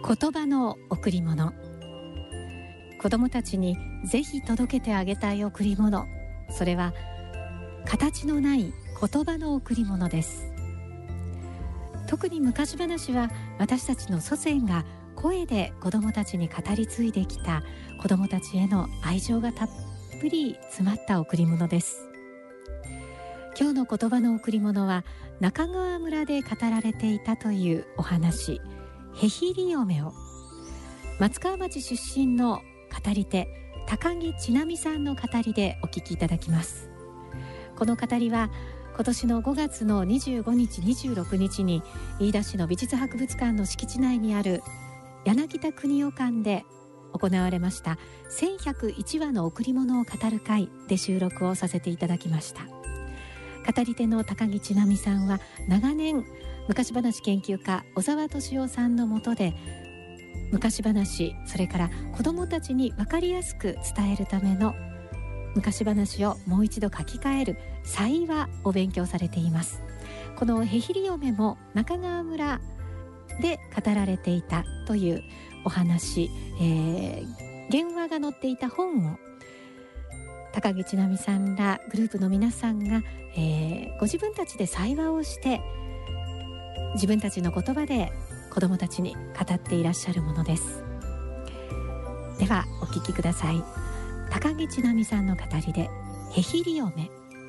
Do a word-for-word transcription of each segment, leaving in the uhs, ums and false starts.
言葉の贈り物。子どもたちにぜひ届けてあげたい贈り物、それは形のない言葉の贈り物です。特に昔話は私たちの祖先が声で子どもたちに語り継いできた子どもたちへの愛情がたっぷり詰まった贈り物です。今日の言葉の贈り物は中川村で語られていたというお話、へひり嫁を松川町出身の語り手高木千奈美さんの語りでお聞きいただきます。この語りは今年のごがつのにじゅうごにちにじゅうろくにちに飯田市の美術博物館の敷地内にある柳田国夫館で行われましたせんひゃくいちわの贈り物を語る会で収録をさせていただきました。語り手の高木千奈美さんは長年昔話研究家小沢敏夫さんの下で昔話、それから子どもたちに分かりやすく伝えるための昔話をもう一度書き換える才話を勉強されています。このへひり嫁も中川村で語られていたというお話、えー、原話が載っていた本を高木千奈美さんらグループの皆さんが、えー、ご自分たちで才話をして自分たちの言葉で子どもたちに語っていらっしゃるものです。ではお聞きください。高木千奈美さんの語りでへひり嫁。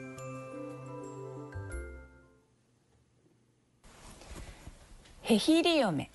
へひり嫁。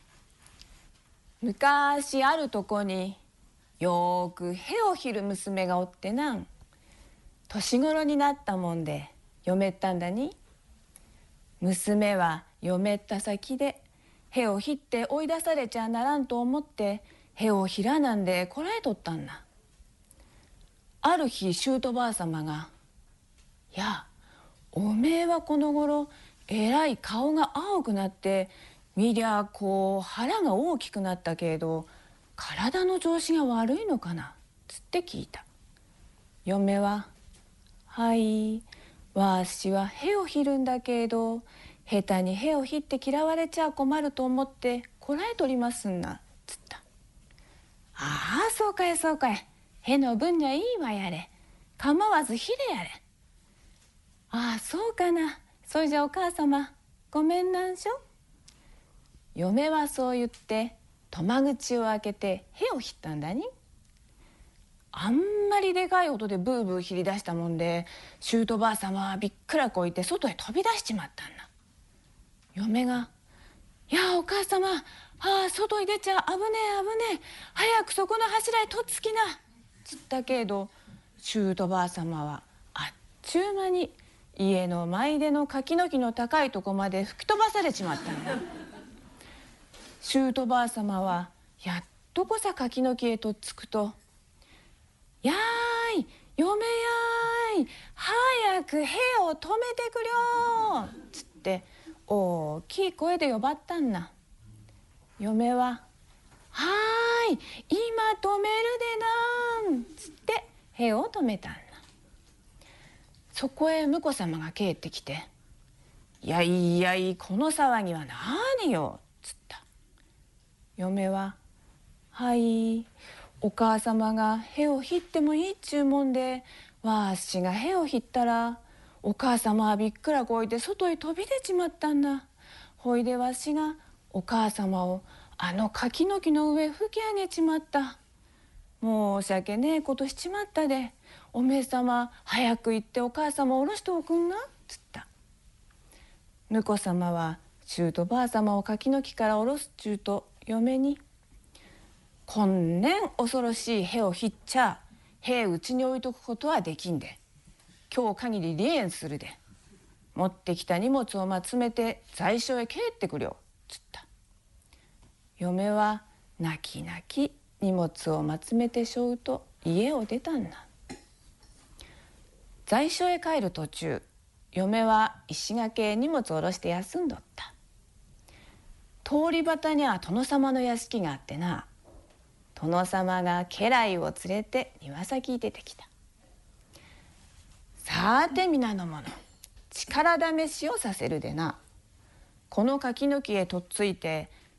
昔あるとこによーくへをひる娘がおってなん。年頃になったもんで嫁ったんだに。娘は嫁った先でへをひって追い出されちゃならんと思ってへをひらなんでこらえとったんな。ある日舅ばあさまが「やおめえはこの頃えらい顔が青くなって見りゃこう腹が大きくなったけれど体の調子が悪いのかな」つって聞いた。嫁は「はいわしはへをひるんだけれど下手にへをひって嫌われちゃ困ると思ってこらえとりますんな」つった。ああそうかいそうかい、への分にはいいわやれ、構わずひれやれ。ああそうかな、それじゃお母様ごめんなんしょ。嫁はそう言って戸口を開けてへをひったんだに。あんまりでかい音でブーブーひり出したもんで舅ばあさまはびっくらこいて外へ飛び出しちまったんだ。嫁が「いやお母様、ああ外に出ちゃ危ねえ危ねえ、早くそこの柱へとっつきな」つったけれど舅ばあさまはあっちゅう間に家の前出の柿の木の高いとこまで吹き飛ばされちまったんだ。舅ばあさまはやっとこさ柿の木へとっつくと「やーい嫁やーい、早くへを止めてくりょー」つって大きい声で呼ばったんな。嫁は「はーい今止めるでなん」つってへを止めたんな。そこへ婿様が帰ってきて「いやいやいこの騒ぎは何よ」つった。嫁は「はいお母様がへをひってもいいっちゅうもんでわしがへをひったらお母様はびっくらこいて外へ飛び出ちまったんだ。ほいでわしがお母様をあの柿の木の上吹き上げちまった。申し訳ねえことしちまったで、おめえ様早く行ってお母様を下ろしておくんな」つった。婿様は舅ばあ様を柿の木から下ろすっちゅうと嫁に「こんねん恐ろしいへをひっちゃへうちに置いとくことはできんで、今日限り離縁するで、持ってきた荷物をまつめて在所へ帰ってくりょ」つった。嫁は泣き泣き荷物をまつめてしょうと家を出たんな。在所へ帰る途中、嫁は石垣へ荷物を下ろして休んどった。通り端には殿様の屋敷があってな、殿様が家来を連れて庭先に出てきた。さて皆の者、力試しをさせるでな。この柿の木へとっついて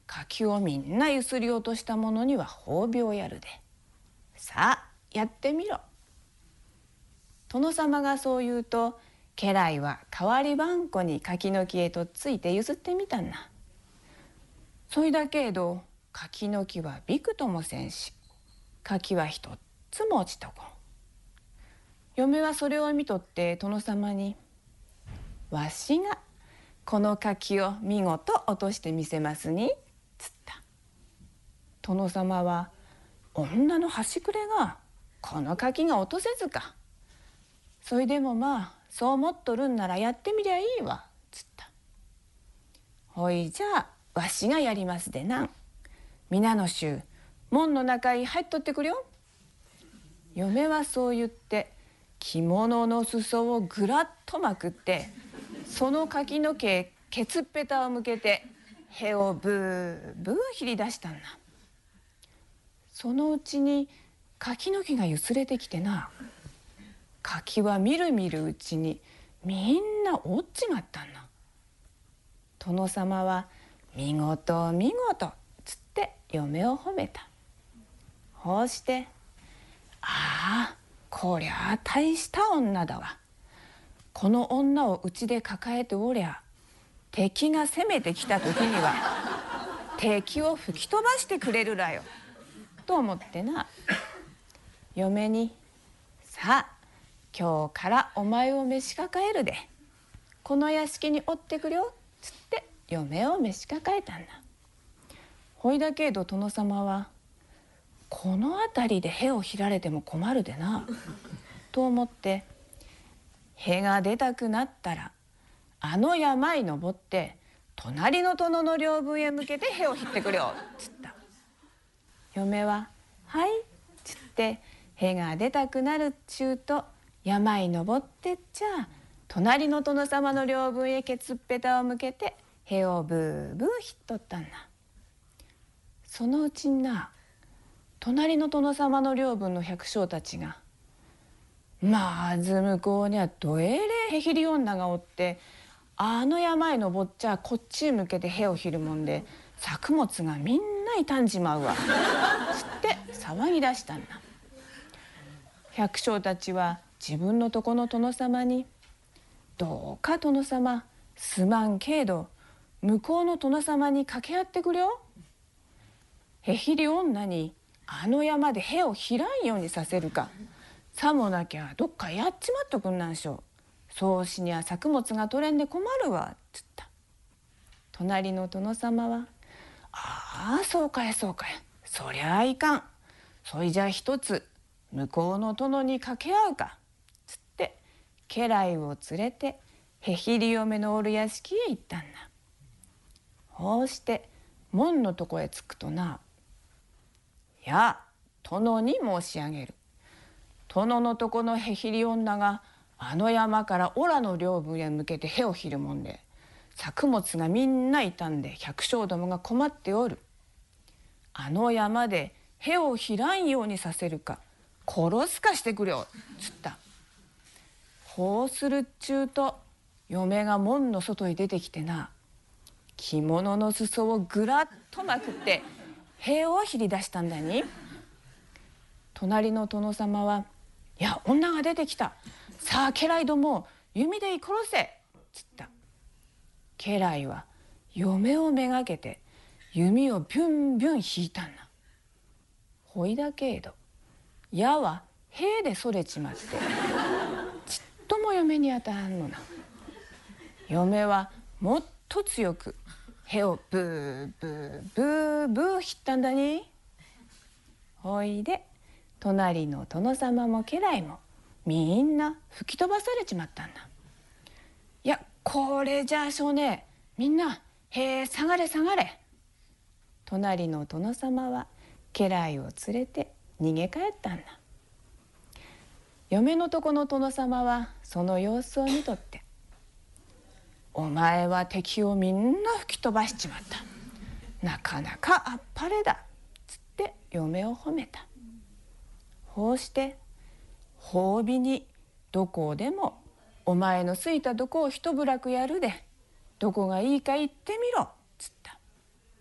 柿をみんなゆすり落とした者には褒美をやるで。さあやってみろ。殿様がそう言うと、家来は代わりばんこに柿の木へとっついてゆすってみたんな。そいだけど柿の木はびくともせんし、柿は一つも落ちとこん。嫁はそれを見とって殿様に、わしがこの柿を見事落としてみせますに、つった。殿様は、女の端くれがこの柿が落とせずか。そいでもまあそう思っとるんならやってみりゃいいわ、つった。ほいじゃあわしがやりますでなん。皆の衆、門の中へ入っとってくれよ。嫁はそう言って着物の裾をぐらっとまくって、その柿の毛へケツっぺたを向けて屁をブーブーひり出したんだ。そのうちに柿の木がゆすれてきてな、柿はみるみるうちにみんな落っちまったんだ。殿様は見事見事つって嫁を褒めた。こうして、ああこりゃあ大した女だわ。この女をうちで抱えておりゃ、敵が攻めてきた時には敵を吹き飛ばしてくれるらよ、と思ってな、嫁に、さあ今日からお前を召し抱えるで、この屋敷におってくれよ、つって嫁を召し抱えたんだ。ほいだけど殿様は、この辺りで屁をひられても困るでなと思って、屁が出たくなったらあの山に登って隣の殿の領分へ向けて屁をひってくれよ、つった。嫁ははいつって屁が出たくなるっちゅうと、山に登ってっちゃ隣の殿様の領分へケツっぺたを向けて屁をブーブーひっとったんだ。そのうちにな、隣の殿様の領分の百姓たちが、まず向こうにはどえれえへひり女がおって、あの山へ登っちゃこっちへ向けて屁をひるもんで、作物がみんな傷んじまうわ、つって騒ぎ出したんだ。百姓たちは自分のとこの殿様に、どうか殿様すまんけど向こうの殿様に掛け合ってくれよ。へひり女にあの山で屁をひらんようにさせるか、さもなきゃどっかやっちまっとくんなんしょう。そうしにゃ作物が取れんで困るわ、つった。隣の殿様は、ああそうかいそうかい、そりゃあいかん。そいじゃ一つ向こうの殿に掛け合うか、つって家来を連れてへひり嫁のおる屋敷へ行ったんだ。こうして門のとこへ着くとな、やあ殿に申し上げる。殿のとこのへひり女があの山からオラの領分へ向けて屁をひるもんで、作物がみんな傷んで百姓どもが困っておる。あの山で屁をひらんようにさせるか殺すかしてくれよ、つった。こうするっちゅうと、嫁が門の外に出てきてな、着物の裾をぐらっとまくって屁をひり出したんだに。隣の殿様は、いや女が出てきた、さあ家来ども弓で殺せ、つった。家来は嫁をめがけて弓をビュンビュン引いたんだ。ほいだけど矢は兵でそれちまってちっとも嫁に当たらんのな。嫁はもっと強く屁をブーブーブーブー引ったんだに。ほいで隣の殿様も家来もみんな吹き飛ばされちまったんだ。いやこれじゃあしょうねえ、みんなへえ下がれ下がれ。隣の殿様は家来を連れて逃げ帰ったんだ。嫁のとこの殿様はその様子を見とって、お前は敵をみんな吹き飛ばしちまった、なかなかあっぱれだ、つって嫁を褒めた。こうして褒美にどこでもお前のすいたとこを一ぶらくやるで、どこがいいか言ってみろ、つった。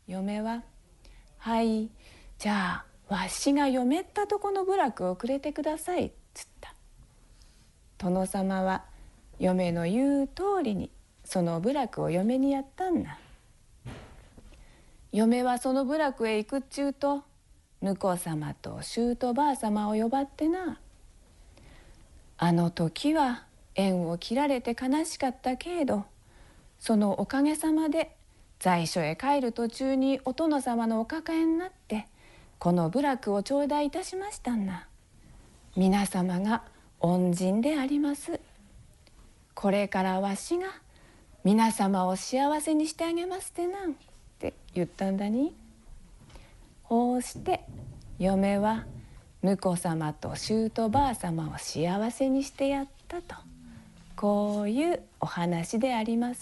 嫁は、はい、じゃあわしが嫁ったとこの部落をくれてください、つった。殿様は嫁の言う通りにその部落を嫁にやったんだ。嫁はその部落へ行くっちゅうと、婿様と舅ばあ様を呼ばってな。あの時は縁を切られて悲しかったけれど、そのおかげさまで在所へ帰る途中にお殿様のお抱えになってこの部落を頂戴いたしましたんな。皆様が恩人であります。これからわしが皆様を幸せにしてあげますってなんって言ったんだに。こうして嫁は婿様と舅ばあ様を幸せにしてやったと、こういうお話であります。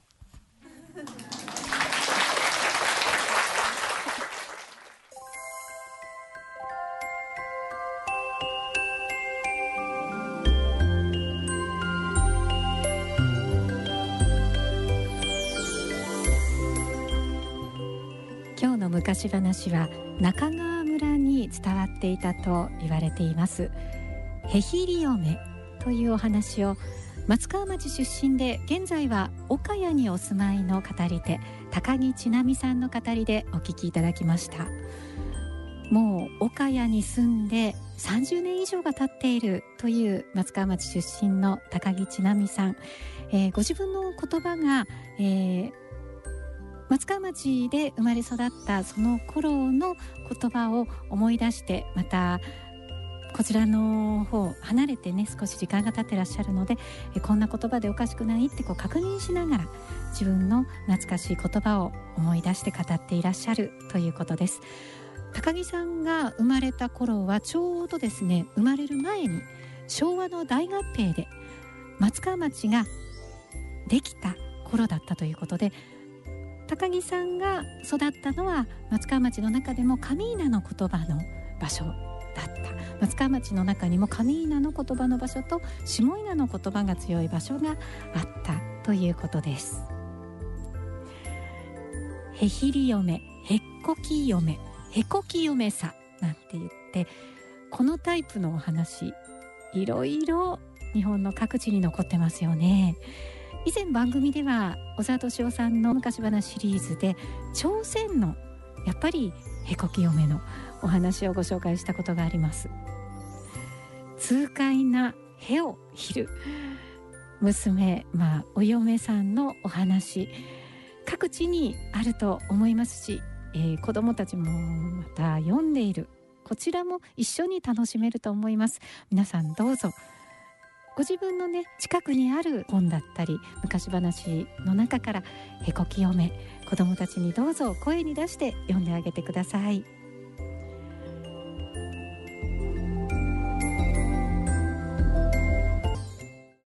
今日の昔話は中川村に伝わっていたと言われています。へひり嫁というお話を松川町出身で現在は岡谷にお住まいの語り手高木千奈美さんの語りでお聞きいただきました。もう岡谷に住んでさんじゅうねん以上が経っているという松川町出身の高木千奈美さん、えー、ご自分の言葉が、えー松川町で生まれ育ったその頃の言葉を思い出して、またこちらの方離れてね少し時間が経ってらっしゃるので、こんな言葉でおかしくないってこう確認しながら自分の懐かしい言葉を思い出して語っていらっしゃるということです。高木さんが生まれた頃はちょうどですね、生まれる前に昭和の大合併で松川町ができた頃だったということで、高木さんが育ったのは松川町の中でも上伊那の言葉の場所だった。松川町の中にも上伊那の言葉の場所と下伊那の言葉が強い場所があったということです。へひり嫁、へっこき嫁、へこき嫁さなんて言って、このタイプのお話いろいろ日本の各地に残ってますよね。以前番組では小沢敏夫さんの昔話シリーズで朝鮮のやっぱりへこき嫁のお話をご紹介したことがあります。痛快なへをひる娘、まあお嫁さんのお話、各地にあると思いますし、えー、子どもたちもまた読んでいる、こちらも一緒に楽しめると思います。皆さんどうぞご自分のね近くにある本だったり昔話の中からへこき嫁、子どもたちにどうぞ声に出して読んであげてください。